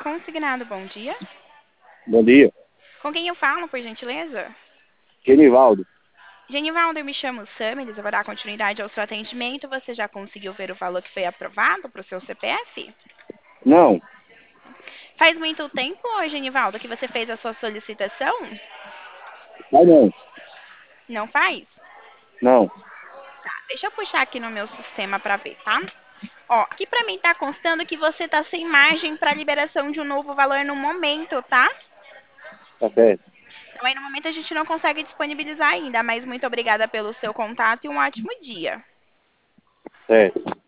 Consignado, bom dia. Bom dia. Com quem eu falo, por gentileza? Genivaldo. Genivaldo, eu me chamo Samilis, eu vou dar continuidade ao seu atendimento. Você já conseguiu ver o valor que foi aprovado para o seu CPF? Não, Faz muito tempo, Genivaldo, que você fez a sua solicitação? mas não. Não faz? Não. Tá, deixa eu puxar aqui no meu sistema para ver, tá? Ó, aqui para mim tá constando que você tá sem margem para liberação de um novo valor no momento, tá? Tá certo. Então aí no momento a gente não consegue disponibilizar ainda, mas muito obrigada pelo seu contato e um ótimo dia. Certo.